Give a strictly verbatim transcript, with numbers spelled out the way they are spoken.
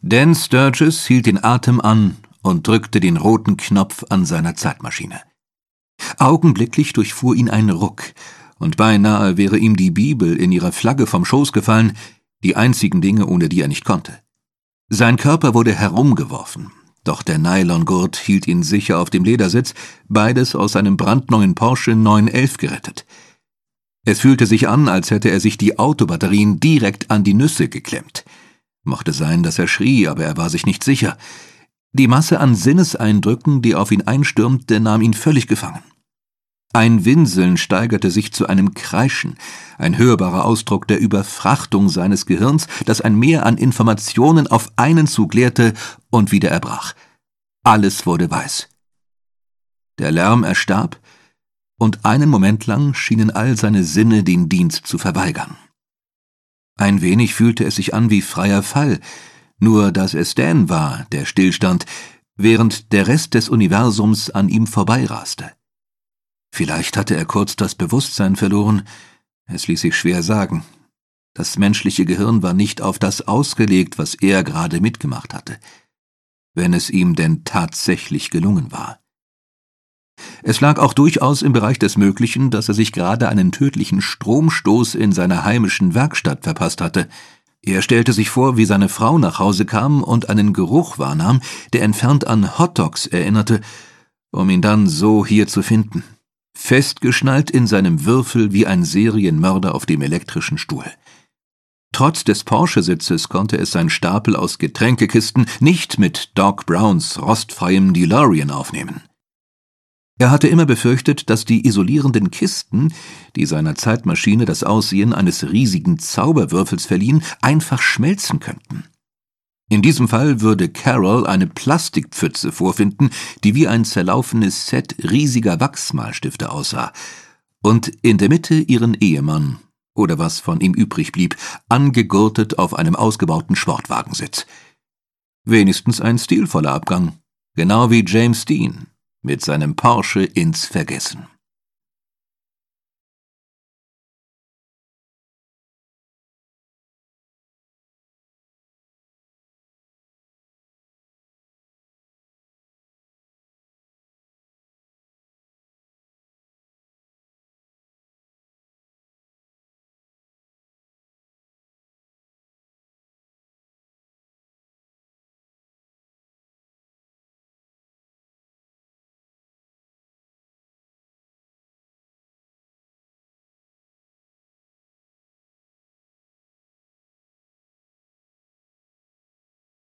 Dan Sturgis hielt den Atem an und drückte den roten Knopf an seiner Zeitmaschine. Augenblicklich durchfuhr ihn ein Ruck, und beinahe wäre ihm die Bibel in ihrer Flagge vom Schoß gefallen, die einzigen Dinge, ohne die er nicht konnte. Sein Körper wurde herumgeworfen, doch der Nylongurt hielt ihn sicher auf dem Ledersitz, beides aus seinem brandneuen Porsche neun elf gerettet. Es fühlte sich an, als hätte er sich die Autobatterien direkt an die Nüsse geklemmt. Mochte sein, dass er schrie, aber er war sich nicht sicher. Die Masse an Sinneseindrücken, die auf ihn einstürmte, nahm ihn völlig gefangen. Ein Winseln steigerte sich zu einem Kreischen, ein hörbarer Ausdruck der Überfrachtung seines Gehirns, das ein Meer an Informationen auf einen Zug leerte und wieder erbrach. Alles wurde weiß. Der Lärm erstarb, und einen Moment lang schienen all seine Sinne den Dienst zu verweigern. Ein wenig fühlte es sich an wie freier Fall, nur dass es Dan war, der stillstand, während der Rest des Universums an ihm vorbeiraste. Vielleicht hatte er kurz das Bewusstsein verloren, es ließ sich schwer sagen. Das menschliche Gehirn war nicht auf das ausgelegt, was er gerade mitgemacht hatte, wenn es ihm denn tatsächlich gelungen war. Es lag auch durchaus im Bereich des Möglichen, dass er sich gerade einen tödlichen Stromstoß in seiner heimischen Werkstatt verpasst hatte. Er stellte sich vor, wie seine Frau nach Hause kam und einen Geruch wahrnahm, der entfernt an Hotdogs erinnerte, um ihn dann so hier zu finden, festgeschnallt in seinem Würfel wie ein Serienmörder auf dem elektrischen Stuhl. Trotz des Porsche-Sitzes konnte es sein Stapel aus Getränkekisten nicht mit Doc Browns rostfreiem DeLorean aufnehmen. Er hatte immer befürchtet, dass die isolierenden Kisten, die seiner Zeitmaschine das Aussehen eines riesigen Zauberwürfels verliehen, einfach schmelzen könnten. In diesem Fall würde Carol eine Plastikpfütze vorfinden, die wie ein zerlaufenes Set riesiger Wachsmalstifte aussah, und in der Mitte ihren Ehemann, oder was von ihm übrig blieb, angegurtet auf einem ausgebauten Sportwagensitz. Wenigstens ein stilvoller Abgang, genau wie James Dean mit seinem Porsche ins Vergessen.